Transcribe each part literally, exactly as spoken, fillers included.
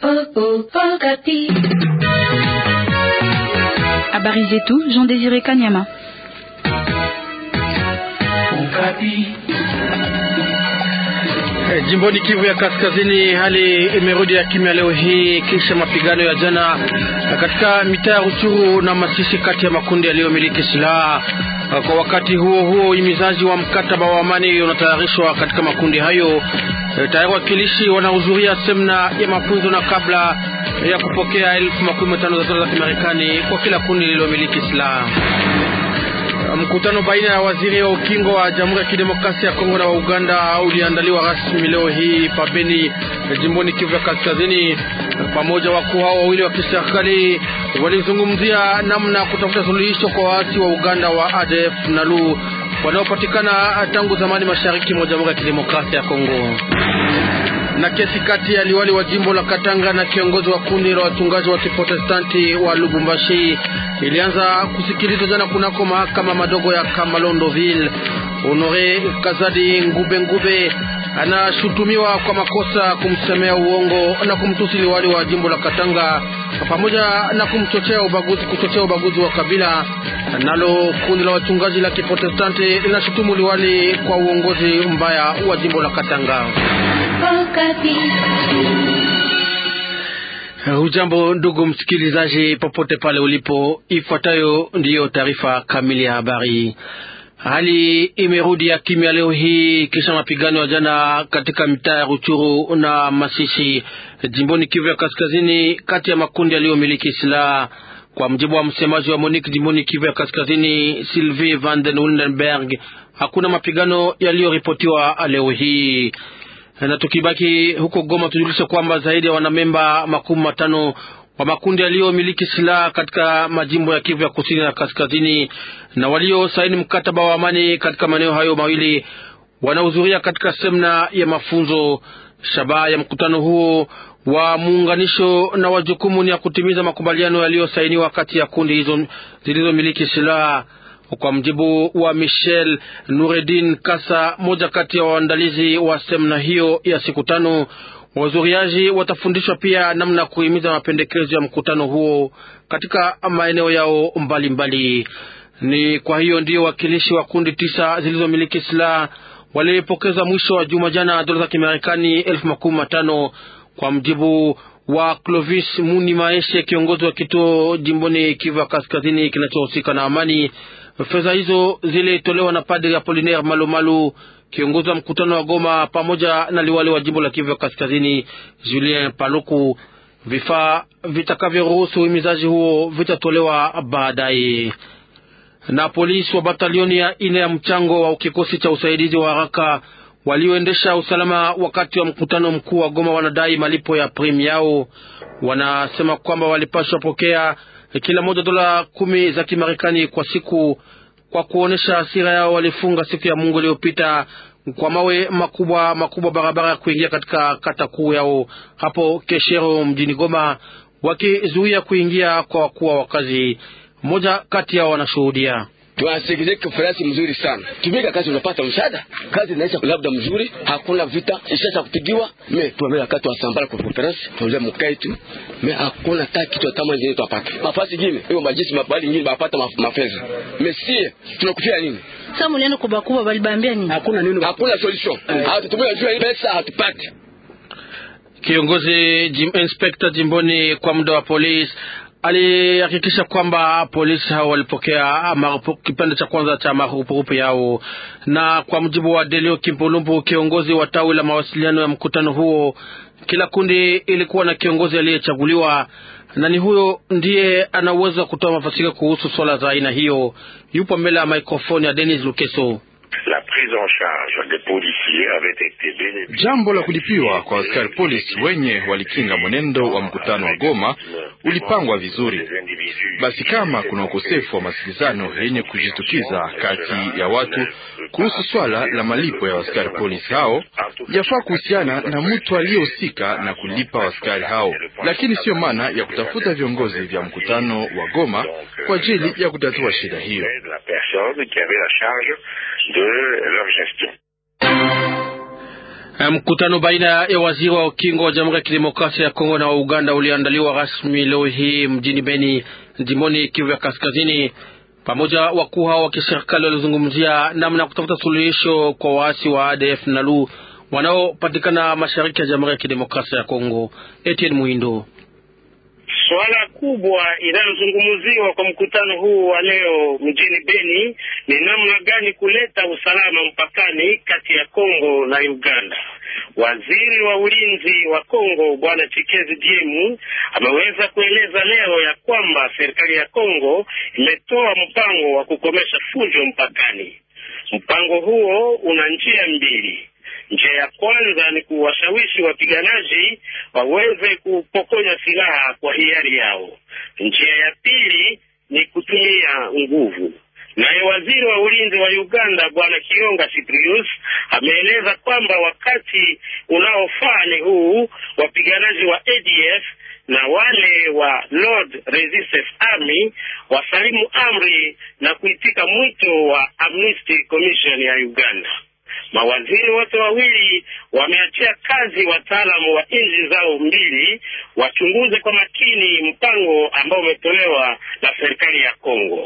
Habari zetu Jean Désiré Kanyama. Jimboni Kivu ya Kaskazini, hali imerudi ya kimya leo hii kisha mapigano ya jana katika mitaa ya Ruchuru na Masisi kati ya makundi yaliyomiliki silaha. Kwa wakati huo huo, uhimizaji wa mkataba wa amani unatayarishwa katika makundi hayo. Tayari wakilishi wanahudhuria semina ya mafunzo na kabla ya kupokea elfu makumi matano za dola za Kimarekani kwa kila kundi lililomiliki silaha. Mkutano baina ya waziri wa ukingo wa Jamhuri ya Kidemokrasia ya Kongo na wa Uganda uliandaliwa rasmi leo hii pabeni jimboni Kivu ya Kaskazini. Pamoja wakuu hao wawili wa kiserikali walizungumzia namna kutafuta suluhisho kwa waasi wa Uganda wa A D F na L U wanaopatikana tangu zamani mashariki mwa Jamhuri ya Kidemokrasia ya Kongo. Na kesi kati ya liwali wa jimbo la Katanga na kiongozi wa kundi la wachungaji wa Kiprotestanti wa Lubumbashi ilianza kusikilizwa jana kunako mahakama madogo ya Kamalondoville. Honore Kazadi Ngube Ngube anashutumiwa kwa makosa kumsemea uongo na kumtusi liwali wa jimbo la Katanga pamoja na kumchochea ubaguzi kuchochea ubaguzi wa kabila. Nalo kundi la wachungaji la Kiprotestanti linashutumu liwali kwa uongozi mbaya wa jimbo la Katanga. Hujambo ndugu msikilizaji, popote pale ulipo, ifuatayo ndiyo taarifa kamili ya habari. Hali imerudi ya kimya leo hii kisha mapigano ya jana katika mitaa ya Ruchuru na Masisi jimboni Kivu ya Kaskazini kati ya makundi yaliyomiliki silaha. Kwa mjibu wa msemaji wa Monique jimboni Kivu ya Kaskazini, Sylvie van den Wildenberg, hakuna mapigano yaliyoripotiwa leo hii. Na tukibaki huko Goma, tujulishe kwamba zaidi ya wanamemba makumi matano wa makundi yaliyomiliki silaha katika majimbo ya Kivu ya Kusini na Kaskazini na walio saini mkataba wa amani katika maeneo hayo mawili wanahudhuria katika semina ya mafunzo. Shabaha ya mkutano huo wa muunganisho na wajukumu ni ya kutimiza makubaliano yaliyosainiwa kati ya kundi hizo zilizomiliki silaha. Kwa mjibu wa Michel Noureddin Kasa, moja kati ya waandalizi wa semina hiyo ya siku tano, wazuriaji watafundishwa pia namna kuhimiza mapendekezo ya mkutano huo katika maeneo yao mbalimbali. Ni kwa hiyo ndio wakilishi wa kundi tisa zilizomiliki silaha walipokeza mwisho wa juma jana dola za Kimarekani elfu makumi matano. Kwa mjibu wa Clovis Muni Maeshe, kiongozi wa kituo jimboni Kivu Kaskazini kinachohusika na amani, fedha hizo zilitolewa na Padri Apollinaire Malumalu, kiongozi wa mkutano wa Goma, pamoja na liwali wa jimbo la Kivu Kaskazini Julien Paluku. Vifaa vitakavyoruhusu uhimizaji huo vitatolewa baadaye. Na polisi wa batalioni ya ine ya mchango wa kikosi cha usaidizi wa haraka walioendesha usalama wakati wa mkutano mkuu wa Goma wanadai malipo ya prime yao. Wanasema kwamba walipaswa pokea kila moja dola kumi za Kimarekani kwa siku. Kwa kuonesha hasira yao, walifunga siku ya Mungu iliyopita kwa mawe makubwa makubwa barabara ya kuingia katika kata kuu yao hapo Keshero mjini Goma, wakizuia kuingia kwa wakuu wa wakazi. Mmoja kati yao wanashuhudia: tunasikiliza kifarasi mzuri sana. Tumika kazi unapata msaada. Kazi inaisha labda mzuri, hakuna vita, ishasha kupigiwa. Me tuamela kati wa sambara kwa kifarasi, tuanze mkaitu. Me hakuna hata kitu kama nje tupata. Mafasi gine, hiyo majisi mabali nyingi bapata mafeza. Me sie tunakufia nini? Sasa mliano kubwa kubwa balibambia nini? Hakuna nini? Hakuna solution. Hatutumia jua pesa hatupati. Kiongozi Jim Inspector jimboni kwa muda wa polisi alihakikisha kwamba polisi hao walipokea kipande cha kwanza cha marupurupu yao. Na kwa mujibu wa Delio Kimpulumbu, kiongozi wa tawi la mawasiliano ya mkutano huo, kila kundi ilikuwa na kiongozi aliyechaguliwa, na ni huyo ndiye ana uwezo wa kutoa mafasiri kuhusu swala za aina hiyo. Yupo mbele ya maikrofoni ya Denis Lukeso. Jambo la kulipiwa kwa askari polisi wenye walikinga mwenendo wa mkutano wa Goma ulipangwa vizuri. Basi kama kuna ukosefu wa masikizano yenye kujitukiza kati ya watu kuhusu swala la malipo ya askari polisi hao, yafaa kuhusiana na mtu aliyehusika na kulipa askari hao, lakini sio maana ya kutafuta viongozi vya mkutano wa Goma kwa ajili ya kutatua shida hiyo. Mkutano baina ya waziri wa ukingo wa Jamhuri ya Kidemokrasia ya Kongo na wa Uganda uliandaliwa rasmi leo hii mjini Beni, jimboni Kivu ya Kaskazini. Pamoja wakuu hao wa kiserikali walizungumzia namna kutafuta suluhisho kwa waasi wa A D F Nalu wanaopatikana mashariki ya Jamhuri ya Kidemokrasia ya Kongo. Etienne Muhindo. Swala kubwa inayozungumziwa kwa mkutano huu wa leo mjini Beni ni namna gani kuleta usalama mpakani kati ya Kongo na Uganda. Waziri wa ulinzi wa Kongo Bwana Chikezi Diemu ameweza kueleza leo ya kwamba serikali ya Kongo imetoa mpango wa kukomesha fujo mpakani. Mpango huo una njia mbili. Njia ya kwanza ni kuwashawishi wapiganaji waweze kupokonya silaha kwa hiari yao. Njia ya pili ni kutumia nguvu. Naye waziri wa ulinzi wa Uganda Bwana Kionga Cyprius ameeleza kwamba wakati unaofaa ni huu, wapiganaji wa A D F na wale wa Lord Resistance Army wasalimu amri na kuitika mwito wa Amnesty Commission ya Uganda. Mawaziri wote wawili wameachia kazi wataalamu wa nchi zao mbili wachunguze kwa makini mpango ambao umetolewa na serikali ya Kongo.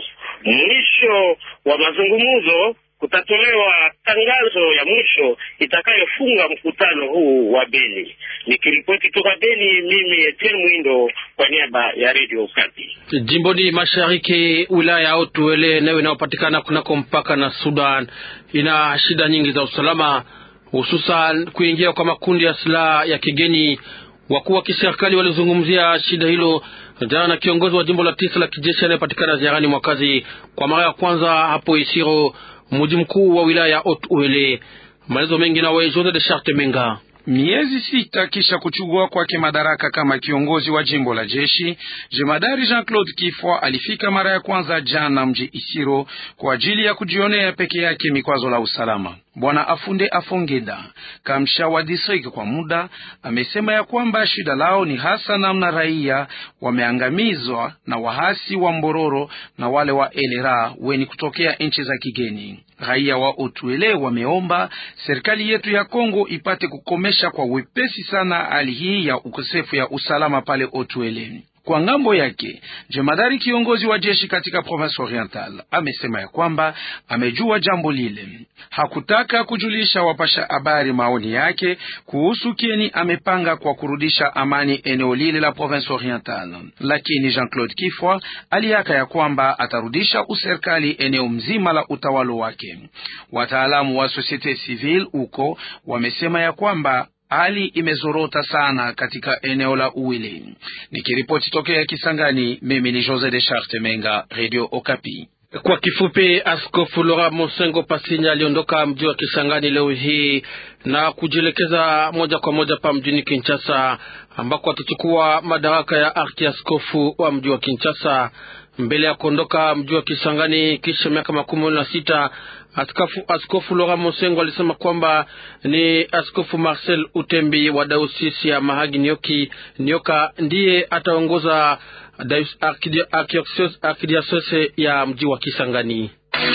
Mwisho wa mazungumzo kutatolewa tangazo ya mwisho itakayofunga mkutano huu wa Beni. Nikiripoti kutoka Beni, mimi Etienne Mwindo kwa niaba ya Radio Okapi. Jimboni mashariki, wilaya ya Otuele nayo inayopatikana kunako mpaka na Sudan ina shida nyingi za usalama, hususan kuingia kwa makundi ya silaha ya kigeni. Wakuu wa kiserikali walizungumzia shida hilo jana na kiongozi wa jimbo la tisa la kijeshi anayepatikana ziarani mwakazi kwa mara ya kwanza hapo Isiro, mji mkuu wa wilaya ya Otuele. Maelezo mengi na wewe Jose de Charte Menga. Miezi sita kisha kuchukua kwake madaraka kama kiongozi wa jimbo la jeshi, Jemadari Jean-Claude Kifwa alifika mara ya kwanza jana mji Isiro kwa ajili ya kujionea peke yake mikwazo la usalama. Bwana Afunde Afongeda, kamsha wa district kwa muda, amesema ya kwamba shida lao ni hasa namna raia wameangamizwa na wahasi wa Mbororo na wale wa Elera weni kutokea nchi za kigeni. Raia wa Otuele wameomba serikali yetu ya Kongo ipate kukomesha kwa wepesi sana hali hii ya ukosefu ya usalama pale Otuele. Kwa ngambo yake, jemadari kiongozi wa jeshi katika province oriental amesema ya kwamba amejua jambo lile. Hakutaka kujulisha wapasha habari maoni yake kuhusu kieni amepanga kwa kurudisha amani eneo lile la province oriental. Lakini Jean-Claude Kifwa aliaka ya kwamba atarudisha userikali eneo mzima la utawalo wake. Wataalamu wa societe civile uko wamesema ya kwamba hali imezorota sana katika eneo la Uwili. Nikiripoti tokea Kisangani, mimi ni Jose de Charte Menga, Radio Okapi. Kwa kifupi, Askofu Laurent Monsengo Pasinya aliondoka mji wa Kisangani leo hii na kujielekeza moja kwa moja pa mjini Kinshasa, ambako atachukua madaraka ya arkiaskofu wa mji wa Kinshasa. Mbele ya kuondoka mji wa Kisangani kisha miaka makumi na sita, Askofu, Askofu Laurent Monsengo alisema kwamba ni Askofu Marcel Utembi wa Dayosisi ya Mahagi Nyoki Nyoka ndiye ataongoza arkidiocese ya mji wa Kisangani.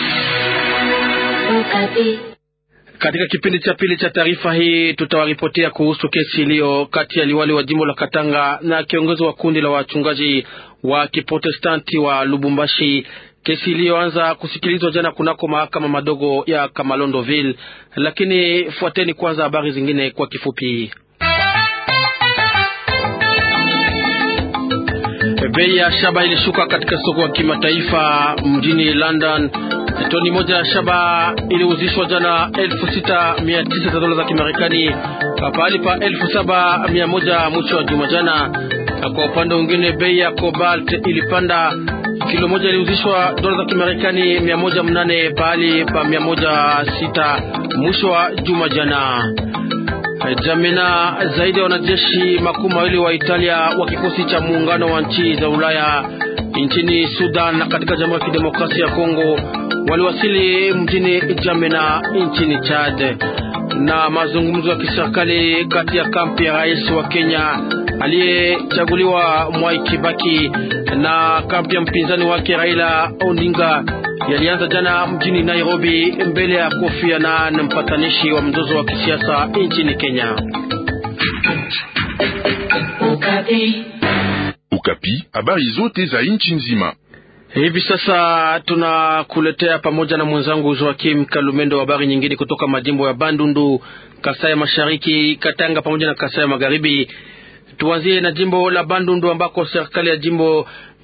Katika kipindi cha pili cha taarifa hii tutawaripotia kuhusu kesi iliyo kati ya liwali wa jimbo la Katanga na kiongozi wa kundi la wachungaji wa Kiprotestanti wa Lubumbashi, kesi iliyoanza kusikilizwa jana kunako mahakama madogo ya Kamalondoville. Lakini fuateni kwanza habari zingine kwa kifupi. Bei ya shaba ilishuka katika soko ya kimataifa mjini London. Toni moja ya shaba iliuzishwa jana elfu sita mia tisa za dola za Kimarekani, pahali pa elfu saba mia moja mwisho wa juma jana. Kwa upande mwingine, bei ya cobalt ilipanda. Kilo moja iliuzishwa dola za Kimarekani mia moja mnane pahali pa mia moja sita mwisho wa juma jana. Jamina zaidi ya wanajeshi makumi mawili wa Italia wa kikosi cha muungano wa nchi za Ulaya nchini Sudan na katika Jamhuri ya Kidemokrasia ya Kongo waliwasili mjini Jamena nchini Chad. Na mazungumzo ya kiserikali kati ya kampi ya rais wa Kenya aliyechaguliwa Mwai Kibaki na kampi ya mpinzani wake Raila Odinga yalianza jana mjini Nairobi mbele ya Kofi Annan, mpatanishi wa mzozo wa kisiasa nchini Kenya. Ukapi, Ukapi, habari zote za nchi nzima. Hivi sasa tunakuletea pamoja na mwenzangu Joakim Kalumendo habari nyingine kutoka majimbo ya Bandundu, Kasai Mashariki, Katanga pamoja na Kasai Magharibi. Tuanzie na jimbo la Bandundu ambako serikali ya jimbo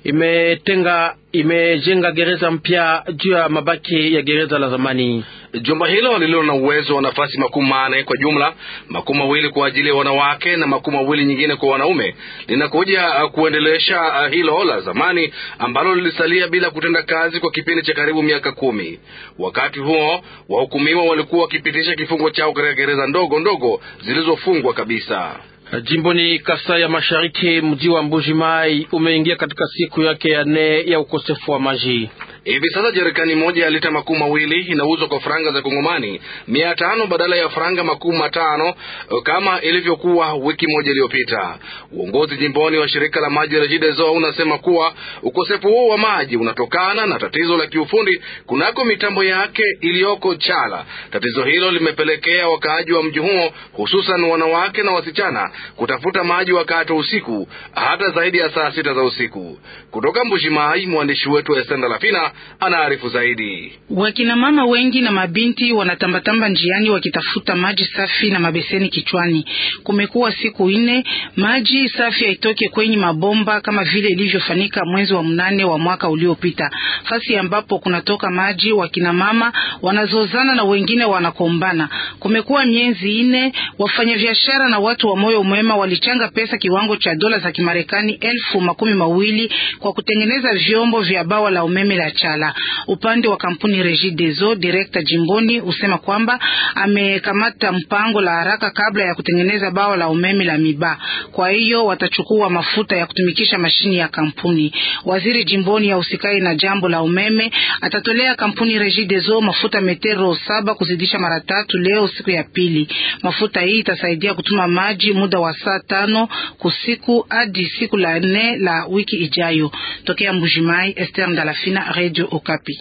imetenga imejenga gereza mpya juu ya mabaki ya gereza la zamani. Jumba hilo lililo na uwezo wa nafasi makumi mane kwa jumla, makumi mawili kwa ajili ya wanawake na makumi mawili nyingine kwa wanaume, linakuja kuendelesha hilo la zamani ambalo lilisalia bila kutenda kazi kwa kipindi cha karibu miaka kumi. Wakati huo wahukumiwa walikuwa wakipitisha kifungo chao katika gereza ndogo ndogo zilizofungwa kabisa. Jimboni Kasai ya Mashariki, mji wa Mbuji-Mayi umeingia katika siku yake ya nne ya ukosefu wa maji. Hivi sasa jerikani moja ya lita makumi mawili inauzwa kwa franga za Kongomani mia tano badala ya franga makumi matano kama ilivyokuwa wiki moja iliyopita. Uongozi jimboni wa shirika la maji Regideso unasema kuwa ukosefu huo wa maji unatokana na tatizo la kiufundi kunako mitambo yake iliyoko Chala. Tatizo hilo limepelekea wakaaji wa mji huo, hususan wanawake na wasichana, kutafuta maji wakati wa usiku hata zaidi ya saa sita za usiku. Kutoka Mbuji-Mayi, mwandishi wetu Estenda Lafina anaarifu zaidi. Wakina mama wengi na mabinti wanatambatamba njiani wakitafuta maji safi na mabeseni kichwani. Kumekuwa siku nne maji safi haitoke kwenye mabomba kama vile ilivyofanyika mwezi wa mnane wa mwaka uliopita. Fasi ambapo kunatoka maji, wakina mama wanazozana na wengine wanakombana. Kumekuwa miezi nne, wafanyabiashara na watu wa moyo mwema walichanga pesa kiwango cha dola za Kimarekani elfu makumi mawili kwa kutengeneza vyombo vya bawa la umeme la Chala. Upande wa kampuni Regideso, director jimboni usema kwamba amekamata mpango la haraka kabla ya kutengeneza bawa la umeme la Miba. Kwa hiyo watachukua mafuta ya kutumikisha mashini ya kampuni. Waziri jimboni ya usikai na jambo la umeme atatolea kampuni Regideso mafuta metero saba kuzidisha mara tatu leo siku ya pili. Mafuta hii itasaidia kutuma maji muda wa saa tano kusiku hadi siku la nne la wiki ijayo. Tokea Mbuji-Mayi, Esther Ndalafina, Radio Okapi.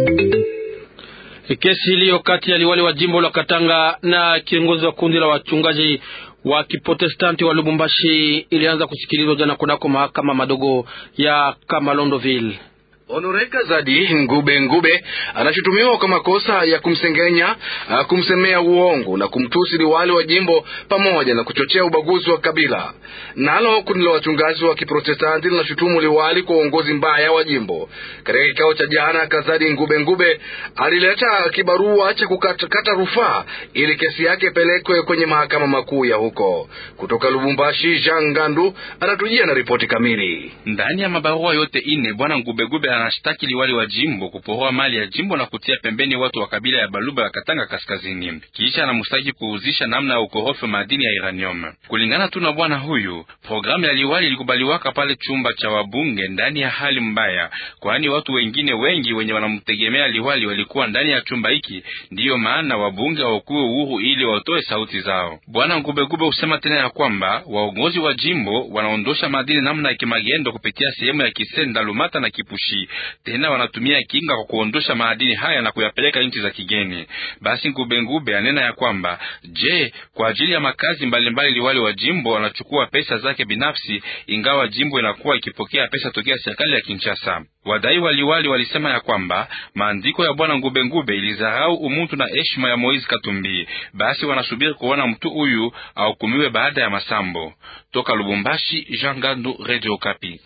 Kesi iliyo kati ya liwali wa jimbo la Katanga na kiongozi wa kundi la wachungaji wa Kiprotestanti wa Lubumbashi ilianza kusikilizwa jana kunako mahakama madogo ya Kamalondoville. Honoreka Zadi Ngube Ngube anashutumiwa kwa makosa ya kumsengenya, kumsemea uongo na kumtusi liwali wa jimbo pamoja na kuchochea ubaguzi wa kabila. Nalo kundi la wachungaji wa Kiprotestanti linashutumu liwali kwa uongozi mbaya wa jimbo. Katika kikao cha jana, Kazadi Ngube Ngube alileta kibarua cha kukata rufaa ili kesi yake pelekwe kwenye mahakama makuu ya huko. Kutoka Lubumbashi, Jean Gandu anatujia na ripoti kamili. Ndani ya mabarua yote ine, bwana Ngube Ngube anashtaki liwali wa jimbo kuporoa mali ya jimbo na kutia pembeni watu wa kabila ya Baluba ya Katanga Kaskazini. Kisha anamstaki kuuzisha namna ya ukorofi madini ya uranium. Kulingana tu na bwana huyu, programu ya liwali ilikubaliwaka pale chumba cha wabunge ndani ya hali mbaya, kwani watu wengine wengi wenye wanamtegemea liwali walikuwa ndani ya chumba hiki. Ndiyo maana wabunge hawakuwa uhuru ili watoe sauti zao. Bwana Ngube Ngube usema tena ya kwamba waongozi wa jimbo wanaondosha madini namna ya kimagendo kupitia sehemu ya Kisenda, Lumata na Kipushi. Tena wanatumia kinga kwa kuondosha madini haya na kuyapeleka nchi za kigeni. Basi Ngube Ngube anena ya kwamba, je, kwa ajili ya makazi mbalimbali liwali wa jimbo wanachukua pesa zake binafsi, ingawa jimbo inakuwa ikipokea pesa tokea serikali ya Kinshasa. Wadai waliwali walisema ya kwamba maandiko ya bwana Ngube Ngube ilizarau umutu na heshima ya Moizi Katumbi. Basi wanasubiri kuona mtu huyu ahukumiwe baada ya masambo. Toka Lubumbashi, Jean Gandu, Radio Okapi.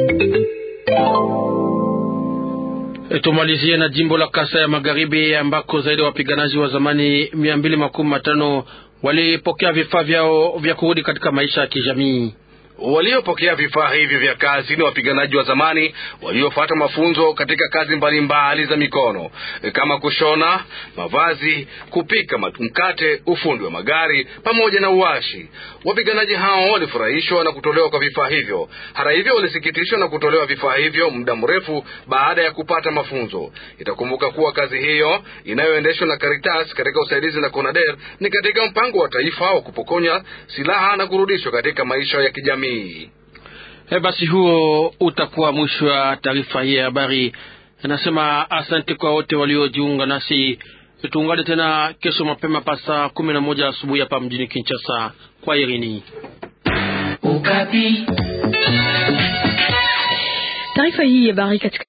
Tumalizie na jimbo la Kasai ya Magharibi ambako zaidi wapiganaji wa zamani mia mbili makumi matano walipokea vifaa vyao vya kurudi katika maisha ya kijamii. Waliopokea vifaa hivi vya kazi ni wapiganaji wa zamani waliofuata mafunzo katika kazi mbalimbali za mikono kama kushona mavazi, kupika mkate, ufundi wa magari pamoja na uwashi. Wapiganaji hao walifurahishwa na kutolewa kwa vifaa hivyo. Hata hivyo, walisikitishwa na kutolewa vifaa hivyo muda mrefu baada ya kupata mafunzo. Itakumbuka kuwa kazi hiyo inayoendeshwa na Caritas katika usaidizi na Conader ni katika mpango wa taifa wa kupokonya silaha na kurudishwa katika maisha ya kijamii. He, basi huo utakuwa mwisho wa taarifa hii ya habari. Nasema asante kwa wote waliojiunga nasi. Tuungane tena kesho mapema pasa kumi na moja asubuhi hapa mjini Kinshasa. Kwa Irini. Taarifa hii ya habari katika